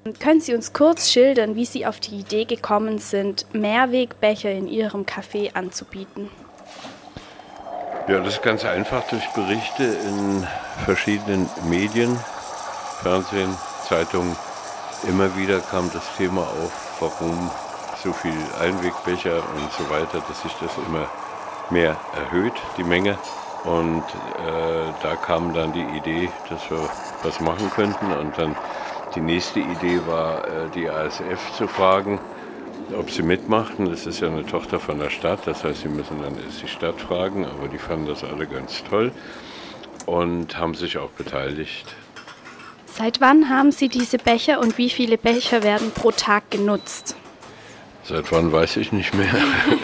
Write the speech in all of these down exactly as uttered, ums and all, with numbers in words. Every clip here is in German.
Können Sie uns kurz schildern, wie Sie auf die Idee gekommen sind, Mehrwegbecher in Ihrem Café anzubieten? Ja, das ist ganz einfach durch Berichte in verschiedenen Medien, Fernsehen, Zeitungen. Immer wieder kam das Thema auf, warum so viel Einwegbecher und so weiter, dass sich das immer mehr erhöht, die Menge. Und äh, da kam dann die Idee, dass wir was machen könnten. Und dann die nächste Idee war, äh, die A S F zu fragen, ob sie mitmachten. Das ist ja eine Tochter von der Stadt, das heißt, sie müssen dann erst die Stadt fragen, aber die fanden das alle ganz toll und haben sich auch beteiligt. Seit wann haben Sie diese Becher und wie viele Becher werden pro Tag genutzt? Seit wann weiß ich nicht mehr.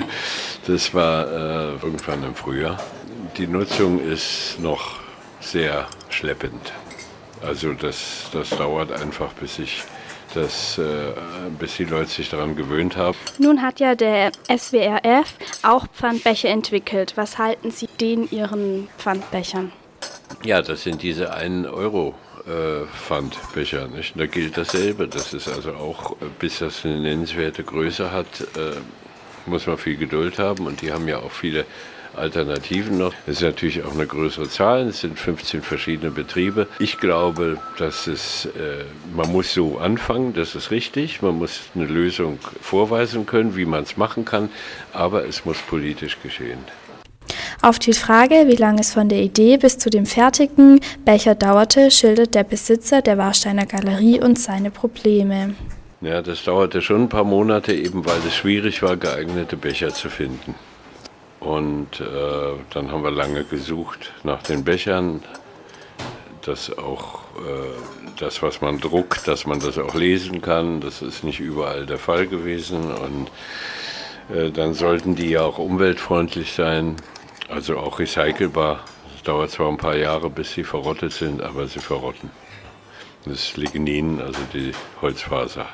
Das war äh, irgendwann im Frühjahr. Die Nutzung ist noch sehr schleppend. Also das, das dauert einfach, bis ich Das, äh, bis die Leute sich daran gewöhnt haben. Nun hat ja der S W R F auch Pfandbecher entwickelt. Was halten Sie den Ihren Pfandbechern? Ja, das sind diese ein Euro äh, Pfandbecher. Nicht? Da gilt dasselbe. Das ist also auch, bis das eine nennenswerte Größe hat, äh, muss man viel Geduld haben. Und die haben ja auch viele Alternativen noch. Es ist natürlich auch eine größere Zahl, es sind fünfzehn verschiedene Betriebe. Ich glaube, dass es, äh, man muss so anfangen, das ist richtig. Man muss eine Lösung vorweisen können, wie man es machen kann, aber es muss politisch geschehen. Auf die Frage, wie lange es von der Idee bis zu dem fertigen Becher dauerte, schildert der Besitzer der Warsteiner Galerie uns seine Probleme. Ja, das dauerte schon ein paar Monate, eben weil es schwierig war, geeignete Becher zu finden. Und äh, dann haben wir lange gesucht nach den Bechern, dass auch äh, das, was man druckt, dass man das auch lesen kann. Das ist nicht überall der Fall gewesen. Und äh, dann sollten die ja auch umweltfreundlich sein, also auch recycelbar. Es dauert zwar ein paar Jahre, bis sie verrottet sind, aber sie verrotten. Das ist Lignin, also die Holzfaser.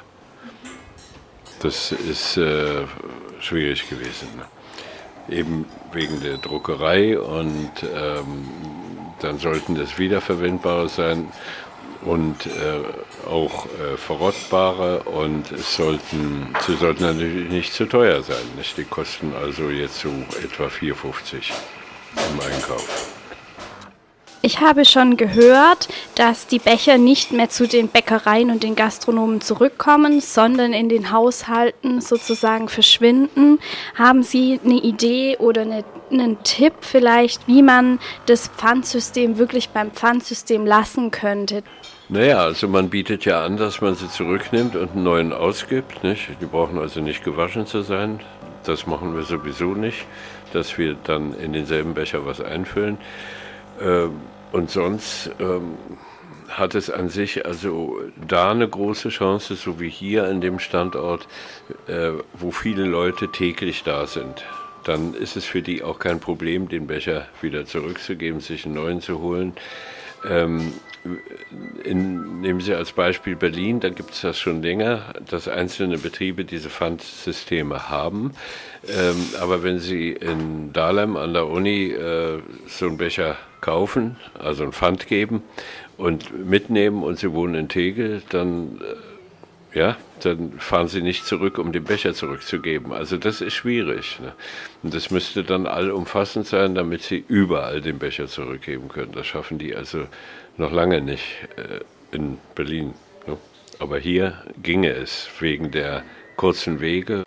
Das ist äh, schwierig gewesen, ne? Eben wegen der Druckerei und ähm, dann sollten das wiederverwendbare sein und äh, auch äh, verrottbare und es sollten, sie sollten natürlich nicht zu teuer sein. Nicht? Die kosten also jetzt so etwa vier Euro fünfzig im Einkauf. Ich habe schon gehört, dass die Becher nicht mehr zu den Bäckereien und den Gastronomen zurückkommen, sondern in den Haushalten sozusagen verschwinden. Haben Sie eine Idee oder eine, einen Tipp vielleicht, wie man das Pfandsystem wirklich beim Pfandsystem lassen könnte? Naja, also man bietet ja an, dass man sie zurücknimmt und einen neuen ausgibt. Nicht? Die brauchen also nicht gewaschen zu sein. Das machen wir sowieso nicht, dass wir dann in denselben Becher was einfüllen. Und sonst ähm, hat es an sich also da eine große Chance, so wie hier an dem Standort, äh, wo viele Leute täglich da sind. Dann ist es für die auch kein Problem, den Becher wieder zurückzugeben, sich einen neuen zu holen. Ähm, in, nehmen Sie als Beispiel Berlin, da gibt es das schon länger, dass einzelne Betriebe diese Pfandsysteme haben. Ähm, aber wenn Sie in Dahlem an der Uni äh, so einen Becher kaufen, also ein Pfand geben und mitnehmen und Sie wohnen in Tegel, dann, äh, ja, dann fahren Sie nicht zurück, um den Becher zurückzugeben. Also das ist schwierig. Ne? Und das müsste dann allumfassend sein, damit Sie überall den Becher zurückgeben können. Das schaffen die also noch lange nicht äh, in Berlin. Ne? Aber hier ginge es wegen der kurzen Wege.